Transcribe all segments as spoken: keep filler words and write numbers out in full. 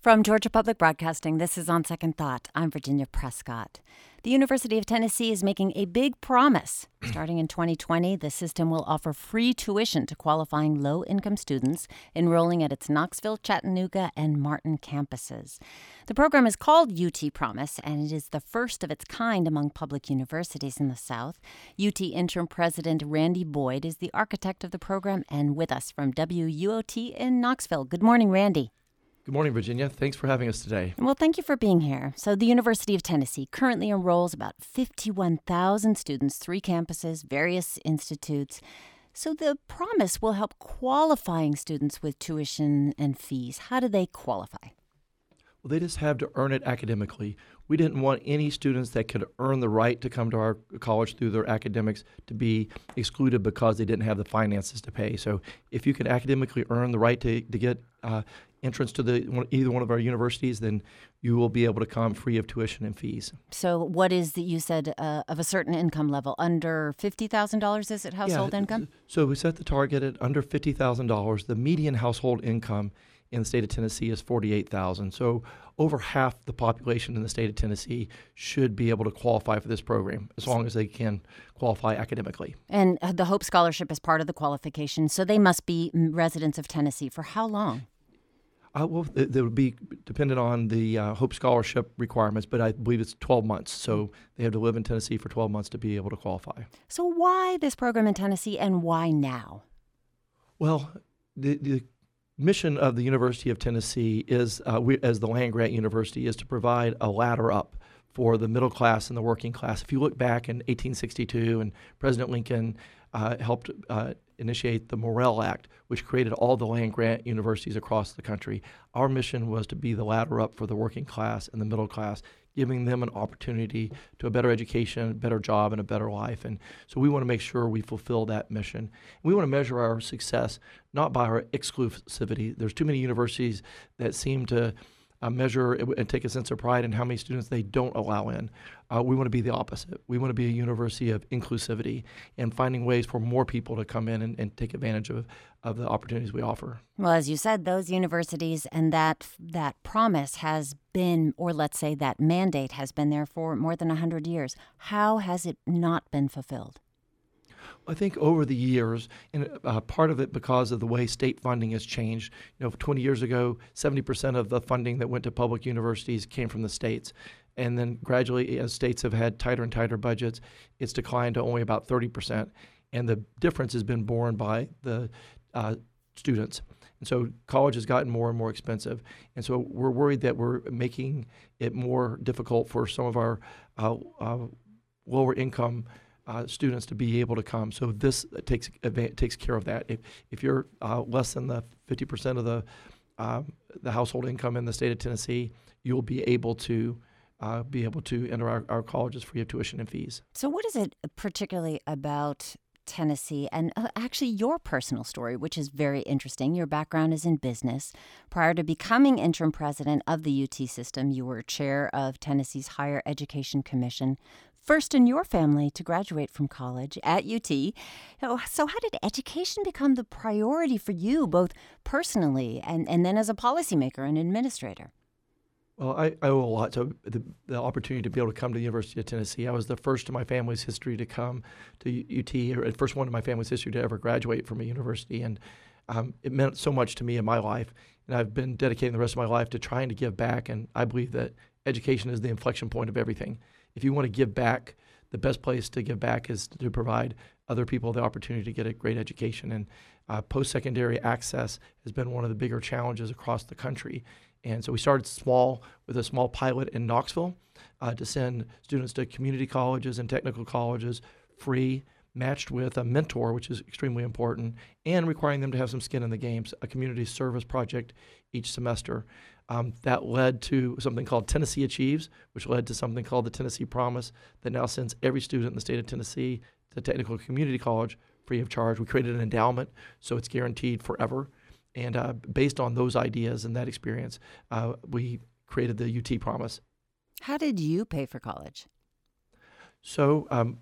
From Georgia Public Broadcasting, this is On Second Thought. I'm Virginia Prescott. The University of Tennessee is making a big promise. Starting in twenty twenty, the system will offer free tuition to qualifying low-income students enrolling at its Knoxville, Chattanooga, and Martin campuses. The program is called U T Promise, and it is the first of its kind among public universities in the South. U T interim president Randy Boyd is the architect of the program and with us from W U O T in Knoxville. Good morning, Randy. Good morning, Virginia. Thanks for having us today. Well, thank you for being here. So the University of Tennessee currently enrolls about fifty-one thousand students, three campuses, various institutes. So the promise will help qualifying students with tuition and fees. How do they qualify? Well, they just have to earn it academically. We didn't want any students that could earn the right to come to our college through their academics to be excluded because they didn't have the finances to pay. So if you can academically earn the right to, to get uh, entrance to the either one of our universities, then you will be able to come free of tuition and fees. So what is that you said uh, of a certain income level? Under fifty thousand dollars, is it household yeah, income? So we set the target at under fifty thousand dollars. The median household income in the state of Tennessee is forty-eight thousand dollars. So over half the population in the state of Tennessee should be able to qualify for this program as long as they can qualify academically. And the Hope Scholarship is part of the qualification, so they must be residents of Tennessee. For how long? Uh, well, it, it would be dependent on the uh, Hope Scholarship requirements, but I believe it's twelve months. So they have to live in Tennessee for twelve months to be able to qualify. So why this program in Tennessee and why now? Well, the, the mission of the University of Tennessee is, uh, we, as the land-grant university, is to provide a ladder up for the middle class and the working class. If you look back in eighteen sixty-two, and President Lincoln uh, helped uh, initiate the Morrill Act, which created all the land-grant universities across the country, our mission was to be the ladder up for the working class and the middle class, giving them an opportunity to a better education, a better job, and a better life. And so we want to make sure we fulfill that mission. We want to measure our success not by our exclusivity. There's too many universities that seem to uh, measure and take a sense of pride in how many students they don't allow in. Uh, we want to be the opposite. We want to be a university of inclusivity and finding ways for more people to come in and, and take advantage of, of the opportunities we offer. Well, as you said, those universities and that that promise has been, or let's say that mandate has been there for more than one hundred years. How has it not been fulfilled? I think over the years, and uh, part of it because of the way state funding has changed. You know, twenty years ago, seventy percent of the funding that went to public universities came from the states. And then gradually, as states have had tighter and tighter budgets, it's declined to only about thirty percent. And the difference has been borne by the uh, students. And so college has gotten more and more expensive. And so we're worried that we're making it more difficult for some of our uh, uh, lower income Uh, students to be able to come. So this takes takes care of that. If if you're uh, less than the fifty percent of the uh, the household income in the state of Tennessee, you'll be able to uh, be able to enter our, our colleges free of tuition and fees. So what is it particularly about Tennessee and uh, actually your personal story, which is very interesting? Your background is in business. Prior to becoming interim president of the U T system, you were chair of Tennessee's Higher Education Commission, first in your family to graduate from college at U T. So how did education become the priority for you, both personally and, and then as a policymaker and administrator? Well, I, I owe a lot to the, the opportunity to be able to come to the University of Tennessee. I was the first in my family's history to come to U T, or the first one in my family's history to ever graduate from a university. And um, it meant so much to me in my life. And I've been dedicating the rest of my life to trying to give back. And I believe that education is the inflection point of everything. If you want to give back, the best place to give back is to provide other people the opportunity to get a great education. And uh, post-secondary access has been one of the bigger challenges across the country. And so we started small with a small pilot in Knoxville uh, to send students to community colleges and technical colleges free, matched with a mentor, which is extremely important, and requiring them to have some skin in the game, a community service project each semester. Um, that led to something called Tennessee Achieves, which led to something called the Tennessee Promise that now sends every student in the state of Tennessee to technical community college free of charge. We created an endowment, so it's guaranteed forever. And uh, based on those ideas and that experience, uh, we created the U T Promise. How did you pay for college? So um,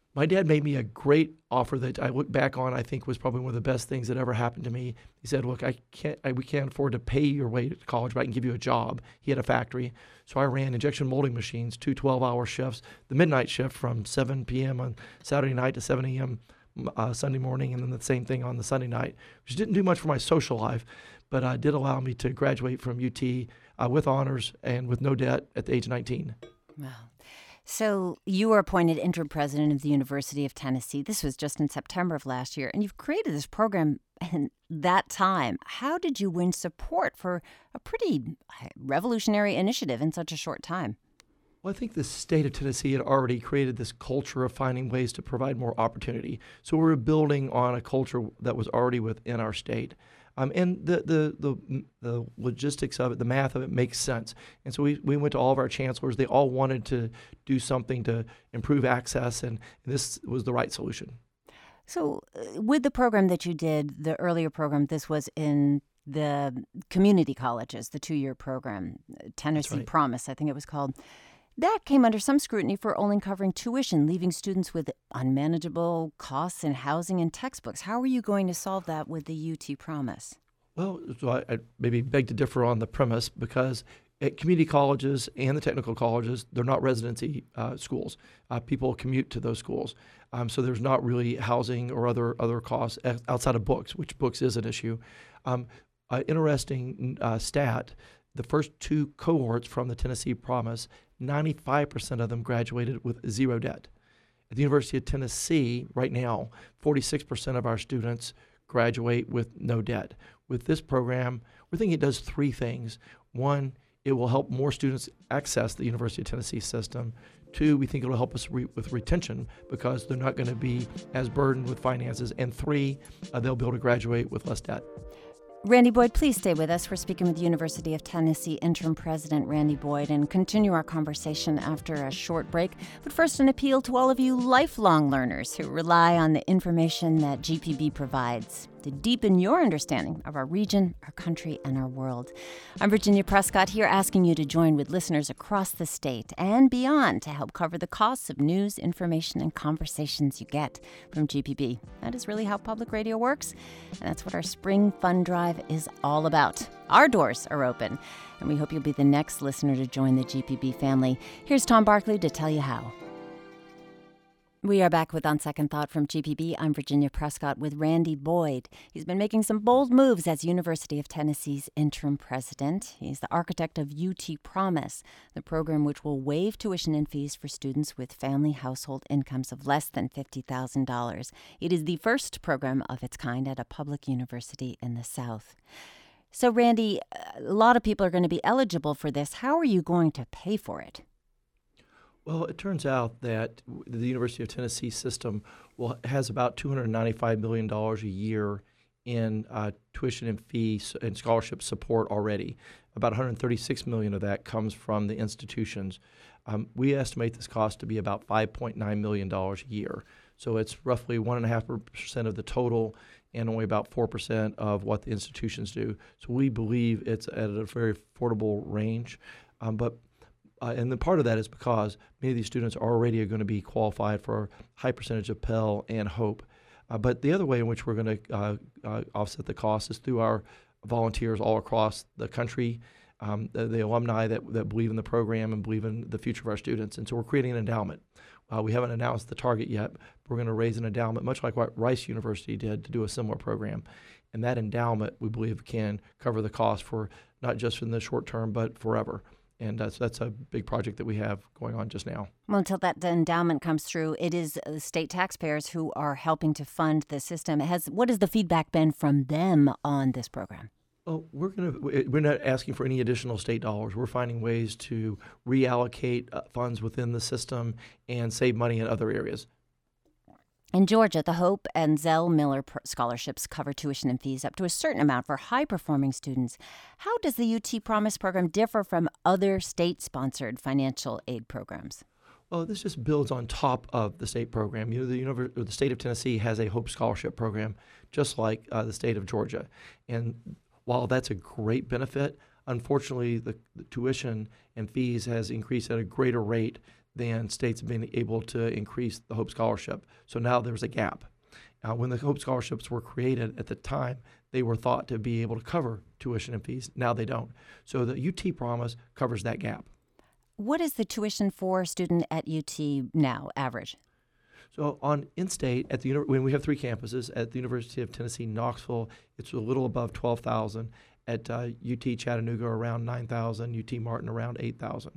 My dad made me a great offer that I look back on, I think was probably one of the best things that ever happened to me. He said, look, I can't, I, we can't afford to pay your way to college, but I can give you a job. He had a factory. So I ran injection molding machines, two twelve-hour shifts, the midnight shift from seven p.m. on Saturday night to seven a.m. Uh, Sunday morning, and then the same thing on the Sunday night, which didn't do much for my social life, but uh, did allow me to graduate from U T uh, with honors and with no debt at the age of nineteen. Wow. So you were appointed interim president of the University of Tennessee. This was just in September of last year, and you've created this program in that time. How did you win support for a pretty revolutionary initiative in such a short time? Well, I think the state of Tennessee had already created this culture of finding ways to provide more opportunity. So we were building on a culture that was already within our state. Um, and the, the the the logistics of it, the math of it makes sense. And so we, we went to all of our chancellors. They all wanted to do something to improve access, and this was the right solution. So uh, with the program that you did, the earlier program, this was in the community colleges, the two-year program, Tennessee right. Promise, I think it was called. That came under some scrutiny for only covering tuition, leaving students with unmanageable costs in housing and textbooks. How are you going to solve that with the U T Promise? Well, so I, I maybe beg to differ on the premise, because at community colleges and the technical colleges, they're not residency uh, schools. Uh, people commute to those schools. Um, so there's not really housing or other other costs outside of books, which books is an issue. Um, uh, interesting uh, stat, the first two cohorts from the Tennessee Promise, ninety-five percent of them graduated with zero debt. At the University of Tennessee, right now, forty-six percent of our students graduate with no debt. With this program, we're thinking it does three things. One, it will help more students access the University of Tennessee system. Two, we think it will help us re- with retention, because they're not going to be as burdened with finances. And three, uh, they'll be able to graduate with less debt. Randy Boyd, please stay with us. We're speaking with the University of Tennessee Interim President Randy Boyd, and continue our conversation after a short break. But first, an appeal to all of you lifelong learners who rely on the information that G P B provides to deepen your understanding of our region, our country, and our world. I'm Virginia Prescott, here asking you to join with listeners across the state and beyond to help cover the costs of news, information, and conversations you get from G P B. That is really how public radio works, and that's what our Spring Fund Drive is all about. Our doors are open, and we hope you'll be the next listener to join the G P B family. Here's Tom Barkley to tell you how. We are back with On Second Thought from G P B. I'm Virginia Prescott with Randy Boyd. He's been making some bold moves as University of Tennessee's interim president. He's the architect of U T Promise, the program which will waive tuition and fees for students with family household incomes of less than fifty thousand dollars. It is the first program of its kind at a public university in the South. So, Randy, a lot of people are going to be eligible for this. How are you going to pay for it? Well, it turns out that the University of Tennessee system will, has about two hundred ninety-five million dollars a year in uh, tuition and fees and scholarship support already. About one hundred thirty-six million dollars of that comes from the institutions. Um, we estimate this cost to be about five point nine million dollars a year. So it's roughly one point five percent of the total and only about four percent of what the institutions do. So we believe it's at a very affordable range. Um, but Uh, and the part of that is because many of these students already are going to be qualified for a high percentage of Pell and Hope. Uh, but the other way in which we're going to uh, uh, offset the cost is through our volunteers all across the country, um, the, the alumni that, that believe in the program and believe in the future of our students. And so we're creating an endowment. Uh, we haven't announced the target yet, but we're going to raise an endowment, much like what Rice University did, to do a similar program. And that endowment, we believe, can cover the cost for not just in the short term, but forever. And that's, that's a big project that we have going on just now. Well, until that endowment comes through, it is the state taxpayers who are helping to fund the system. It has, what has the feedback been from them on this program? Well, we're going to, we're not asking for any additional state dollars. We're finding ways to reallocate uh, funds within the system and save money in other areas. In Georgia, the Hope and Zell Miller scholarships cover tuition and fees up to a certain amount for high-performing students. How does the U T Promise program differ from other state-sponsored financial aid programs? Well, this just builds on top of the state program. You know, the, Univer- or the state of Tennessee has a Hope Scholarship program, just like uh, the state of Georgia. And while that's a great benefit, unfortunately, the, the tuition and fees has increased at a greater rate than states have been able to increase the Hope Scholarship. So now there's a gap. Uh, when the Hope Scholarships were created at the time, they were thought to be able to cover tuition and fees. Now they don't. So the U T Promise covers that gap. What is the tuition for a student at U T now, average? So on in-state, at the when we have three campuses, at the University of Tennessee, Knoxville, it's a little above twelve thousand. At uh, U T Chattanooga, around nine thousand. U T Martin, around eight thousand.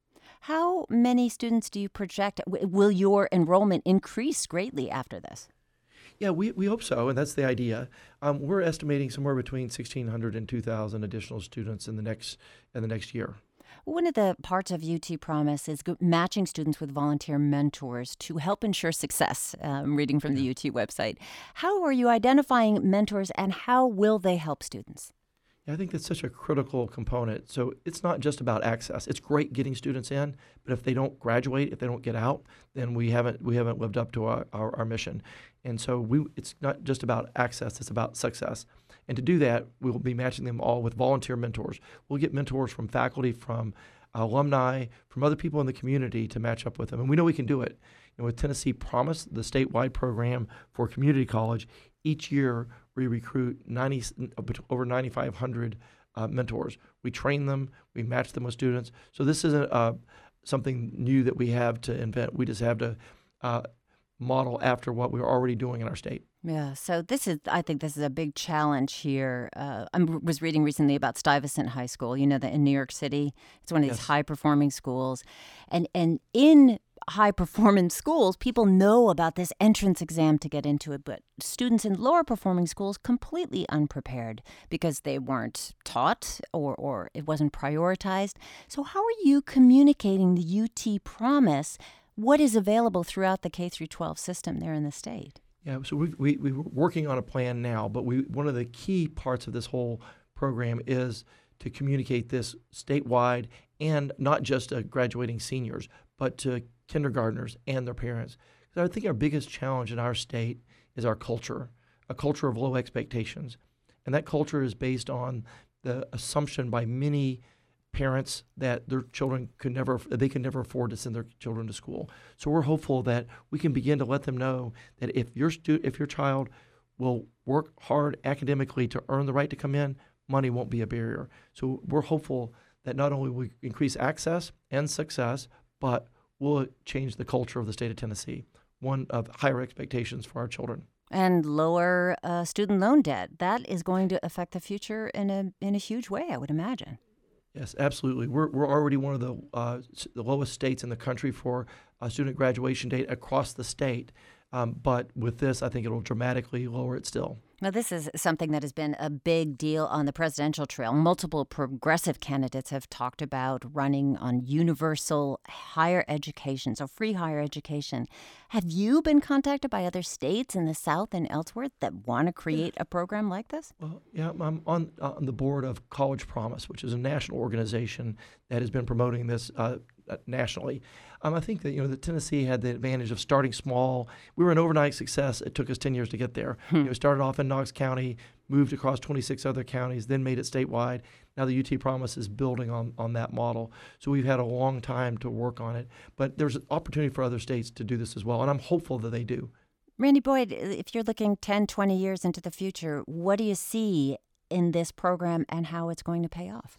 How many students do you project? Will your enrollment increase greatly after this? Yeah, we, we hope so, and that's the idea. Um, we're estimating somewhere between sixteen hundred and two thousand additional students in the next in the next year. One of the parts of U T Promise is matching students with volunteer mentors to help ensure success. I'm reading from the U T website. How are you identifying mentors, and how will they help students? Yeah, I think that's such a critical component. So it's not just about access. It's great getting students in, but if they don't graduate, if they don't get out, then we haven't we haven't lived up to our, our, our mission. And so we it's not just about access, it's about success. And to do that, we will be matching them all with volunteer mentors. We'll get mentors from faculty, from alumni, from other people in the community to match up with them. And we know we can do it. And with Tennessee Promise, the statewide program for community college, each year we recruit ninety, over ninety-five hundred uh, mentors. We train them, we match them with students. So this isn't uh, something new that we have to invent. We just have to uh, model after what we're already doing in our state. Yeah, so this is, I think this is a big challenge here. Uh, I was reading recently about Stuyvesant High School, you know, that in New York City. It's one of these Yes. high-performing schools. And, and in high-performing schools, people know about this entrance exam to get into it, but students in lower-performing schools completely unprepared because they weren't taught or, or it wasn't prioritized. So how are you communicating the U T Promise, what is available throughout the K through twelve system there in the state? Yeah, so we, we, we're working on a plan now, but we one of the key parts of this whole program is to communicate this statewide, and not just to graduating seniors, but to kindergartners and their parents. Because I think our biggest challenge in our state is our culture, a culture of low expectations. And that culture is based on the assumption by many parents that their children could never, they could never afford to send their children to school. So we're hopeful that we can begin to let them know that if your stu- if your child will work hard academically to earn the right to come in, money won't be a barrier. So we're hopeful that not only will we increase access and success, but we'll change the culture of the state of Tennessee, one of higher expectations for our children. And lower uh, student loan debt. That is going to affect the future in a in a huge way, I would imagine. Yes, absolutely. We're we're already one of the uh, the lowest states in the country for uh, student graduation date across the state. Um, but with this, I think it'll dramatically lower it still. Now, this is something that has been a big deal on the presidential trail. Multiple progressive candidates have talked about running on universal higher education, so free higher education. Have you been contacted by other states in the South and elsewhere that want to create a program like this? Well, yeah, I'm on, uh, on the board of College Promise, which is a national organization that has been promoting this uh, nationally. Um, I think that, you know, that Tennessee had the advantage of starting small. We were an overnight success. It took us ten years to get there. Hmm. You know, we started off in Knox County, moved across twenty-six other counties, then made it statewide. Now the U T Promise is building on, on that model. So we've had a long time to work on it. But there's an opportunity for other states to do this as well, and I'm hopeful that they do. Randy Boyd, if you're looking ten, twenty years into the future, what do you see in this program and how it's going to pay off?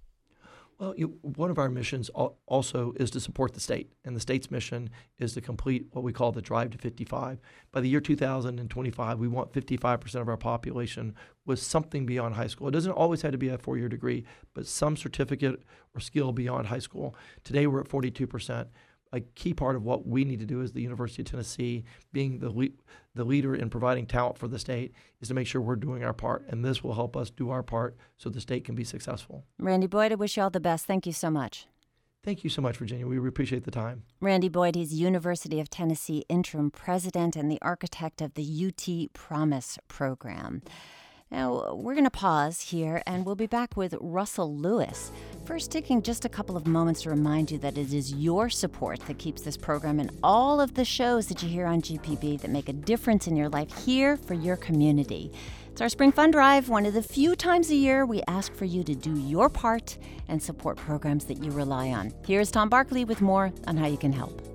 Well, you, one of our missions also is to support the state, and the state's mission is to complete what we call the Drive to fifty-five. By the year two thousand twenty-five, we want fifty-five percent of our population with something beyond high school. It doesn't always have to be a four-year degree, but some certificate or skill beyond high school. Today, we're at forty-two percent. A key part of what we need to do as the University of Tennessee, being the le- the leader in providing talent for the state, is to make sure we're doing our part. And this will help us do our part so the state can be successful. Randy Boyd, I wish you all the best. Thank you so much. Thank you so much, Virginia. We appreciate the time. Randy Boyd, he's University of Tennessee interim president and the architect of the U T Promise program. Now, we're going to pause here, and we'll be back with Russell Lewis First, taking just a couple of moments to remind you that it is your support that keeps this program and all of the shows that you hear on G P B that make a difference in your life here for your community. It's our Spring Fund Drive, one of the few times a year we ask for you to do your part and support programs that you rely on. Here's Tom Barkley with more on how you can help.